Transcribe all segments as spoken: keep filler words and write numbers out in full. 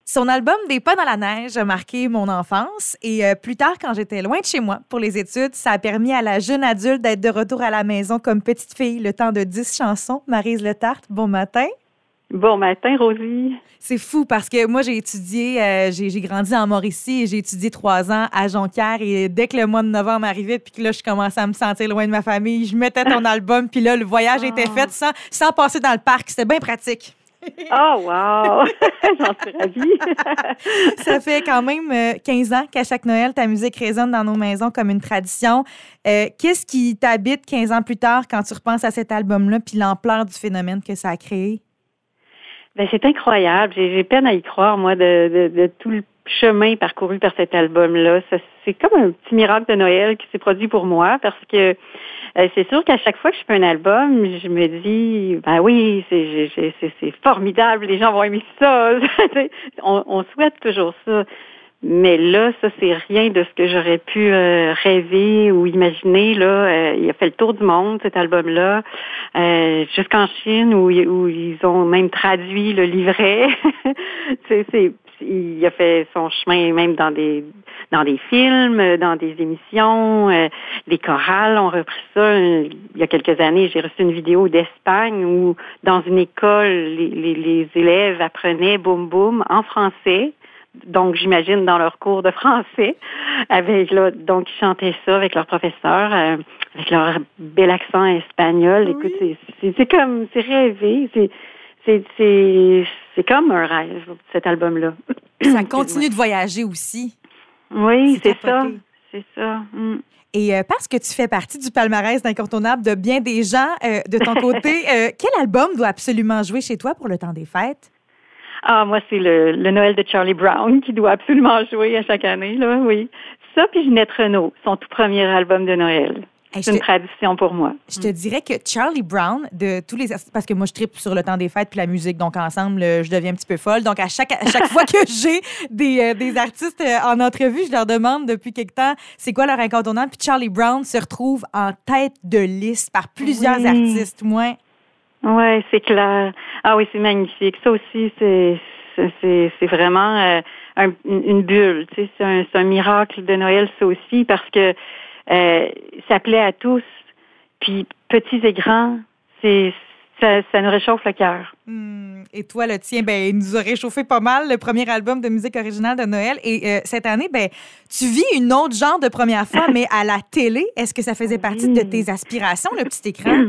Son album Des pas dans la neige a marqué mon enfance et euh, plus tard, quand j'étais loin de chez moi pour les études, ça a permis à la jeune adulte d'être de retour à la maison comme petite fille, le temps de dix chansons. Maryse Letarte, bon matin. Bon matin, Rosie. C'est fou parce que moi, j'ai étudié, euh, j'ai, j'ai grandi en Mauricie et j'ai étudié trois ans à Jonquière et dès que le mois de novembre arrivait puis que là, je commençais à me sentir loin de ma famille, je mettais ton album puis là, le voyage était fait sans, sans passer dans le parc. C'était bien pratique. Oh, wow! J'en suis ravie. Ça fait quand même euh, quinze ans qu'à chaque Noël, ta musique résonne dans nos maisons comme une tradition. Euh, qu'est-ce qui t'habite quinze ans plus tard quand tu repenses à cet album-là puis l'ampleur du phénomène que ça a créé? Ben, c'est incroyable. J'ai, j'ai peine à y croire, moi, de, de, de tout le chemin parcouru par cet album-là. Ça, c'est comme un petit miracle de Noël qui s'est produit pour moi parce que euh, c'est sûr qu'à chaque fois que je fais un album, je me dis, ben oui, c'est, c'est, c'est, c'est formidable, les gens vont aimer ça. on, on souhaite toujours ça. Mais là, ça, c'est rien de ce que j'aurais pu euh, rêver ou imaginer. Là, euh, il a fait le tour du monde, cet album-là, euh, jusqu'en Chine, où, où ils ont même traduit le livret. c'est, c'est, il a fait son chemin même dans des dans des films, dans des émissions. Euh, les chorales ont repris ça. Il y a quelques années, j'ai reçu une vidéo d'Espagne où, dans une école, les, les, les élèves apprenaient Boum Boum en français. Donc, j'imagine dans leur cours de français, avec là, donc ils chantaient ça avec leur professeur, euh, avec leur bel accent espagnol. Oui. Écoute, c'est, c'est, c'est comme, c'est rêvé, c'est, c'est, c'est, c'est comme un rêve, cet album-là. Ça continue de voyager aussi. Oui, c'est, c'est ça, c'est ça. Mm. Et euh, parce que tu fais partie du palmarès d'incontournable de bien des gens, euh, de ton côté, euh, quel album doit absolument jouer chez toi pour le temps des fêtes? Ah, moi, c'est le, le Noël de Charlie Brown qui doit absolument jouer à chaque année, là, oui. Ça, puis Ginette Renault, son tout premier album de Noël. Hey, c'est une te, tradition pour moi. Je te dirais que Charlie Brown, de tous les parce que moi, je tripe sur le temps des fêtes puis la musique, donc ensemble, je deviens un petit peu folle. Donc, à chaque, à chaque fois que j'ai des, euh, des artistes en entrevue, je leur demande depuis quelque temps c'est quoi leur incontournable. Puis Charlie Brown se retrouve en tête de liste par plusieurs oui. artistes, moi. Oui, c'est clair. Ah oui, c'est magnifique. Ça aussi, c'est c'est, c'est vraiment euh, un, une bulle. Tu sais, c'est un, c'est un miracle de Noël, ça aussi, parce que euh, ça plaît à tous. Puis, petits et grands, c'est ça, ça nous réchauffe le cœur. Mmh. Et toi, le tien, ben, il nous a réchauffé pas mal, le premier album de musique originale de Noël. Et euh, cette année, ben, tu vis une autre genre de première fois, mais à la télé. Est-ce que ça faisait partie de tes aspirations, le petit écran?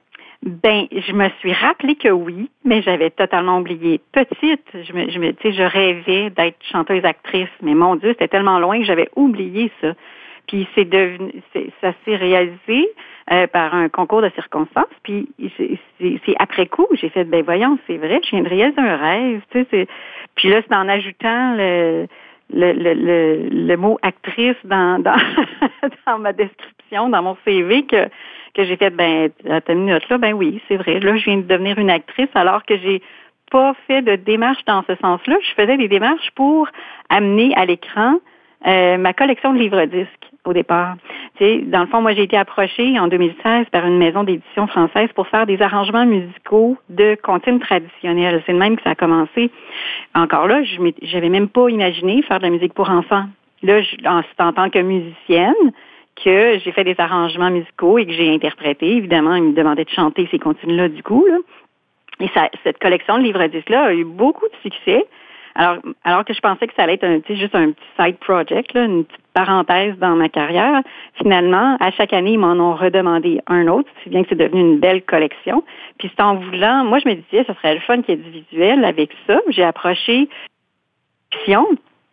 Ben, je me suis rappelé que oui, mais j'avais totalement oublié. Petite, je me, je me, tu sais, je rêvais d'être chanteuse-actrice, mais mon Dieu, c'était tellement loin que j'avais oublié ça. Puis c'est devenu, c'est, ça s'est réalisé euh, par un concours de circonstances. Puis c'est, c'est, c'est après coup, j'ai fait, ben voyons, c'est vrai, je viens de réaliser un rêve, tu sais. C'est, puis là, c'est en ajoutant le le, le, le, le mot actrice dans dans, dans ma description, dans mon C V que que j'ai fait, ben, à ta minute là, ben oui, c'est vrai. Là, je viens de devenir une actrice alors que j'ai pas fait de démarche dans ce sens-là. Je faisais des démarches pour amener à l'écran euh, ma collection de livres-disques au départ. Tu sais, dans le fond, moi, j'ai été approchée en deux mille seize par une maison d'édition française pour faire des arrangements musicaux de comptines traditionnelles. C'est de même que ça a commencé. Encore là, je j'avais même pas imaginé faire de la musique pour enfants. Là, je, en, c'est en tant que musicienne que j'ai fait des arrangements musicaux et que j'ai interprété. Évidemment, ils me demandaient de chanter ces comptines-là du coup, là. Et ça, cette collection de livres-disques-là a eu beaucoup de succès. Alors, alors que je pensais que ça allait être un, tu sais, juste un petit side project, là, une petite parenthèse dans ma carrière, finalement, à chaque année, ils m'en ont redemandé un autre, si bien que c'est devenu une belle collection. Puis c'est en voulant, moi je me disais, ce serait le fun qu'il y ait du visuel avec ça. J'ai approché Fiction.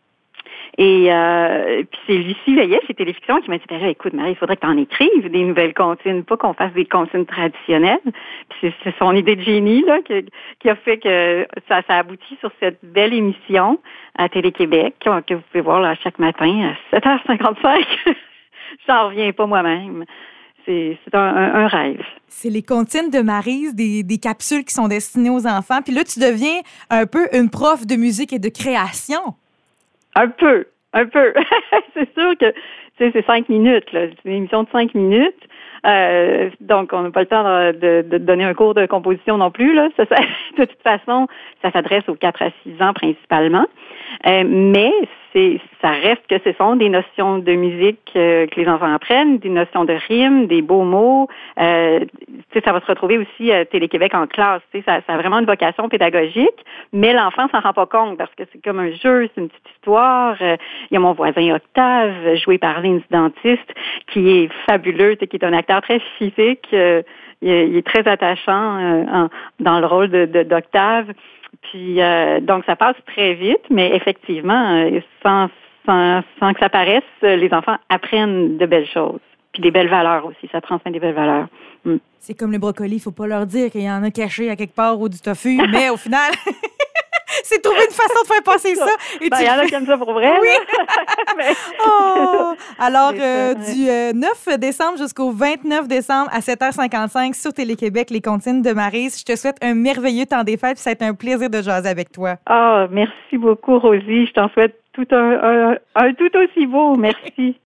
Et euh, puis c'est Lucie Veillet chez Téléfiction qui m'a dit, ben là, écoute, Marie, il faudrait que tu en écrives des nouvelles comptines, pas qu'on fasse des comptines traditionnelles. Puis c'est, c'est son idée de génie là qui, qui a fait que ça, ça aboutit sur cette belle émission à Télé-Québec que, que vous pouvez voir là, chaque matin à sept heures cinquante-cinq. J'en reviens pas moi-même. C'est, c'est un, un, un rêve. C'est les comptines de Maryse, des, des capsules qui sont destinées aux enfants. Puis là, tu deviens un peu une prof de musique et de création. Un peu, un peu. C'est sûr que c'est cinq minutes, là. C'est une émission de cinq minutes. Euh, donc, on n'a pas le temps de, de, de donner un cours de composition non plus, là. Ça, ça, de toute façon, ça s'adresse aux quatre à six ans principalement. Euh, mais c'est, ça reste que ce sont des notions de musique euh, que les enfants apprennent, des notions de rimes, des beaux mots. Euh, ça va se retrouver aussi à Télé-Québec en classe. Ça, ça a vraiment une vocation pédagogique, mais l'enfant s'en rend pas compte parce que c'est comme un jeu, c'est une petite histoire. Euh, il y a mon voisin Octave, joué par Lindsay Dentiste, qui est fabuleux, qui est un acteur très physique. Euh, il, est, il est très attachant euh, en, dans le rôle de, de, d'Octave. Puis euh, donc ça passe très vite, mais effectivement, euh, sans, sans, sans que ça paraisse, les enfants apprennent de belles choses. Puis des belles valeurs aussi, ça transmet des belles valeurs. Mm. C'est comme le brocoli, il faut pas leur dire qu'il y en a caché à quelque part ou du tofu, mais au final, c'est trouver une façon de faire passer ça. Il ben, y en a qui aiment ça pour vrai. Oui. mais... oh. Alors, euh, du euh, neuf décembre jusqu'au vingt-neuf décembre à sept heures cinquante-cinq sur Télé-Québec, les comptines de Maryse. Je te souhaite un merveilleux temps des fêtes, puis ça a été un plaisir de jaser avec toi. Ah, oh, merci beaucoup, Rosie. Je t'en souhaite tout un, un, un tout aussi beau. Merci.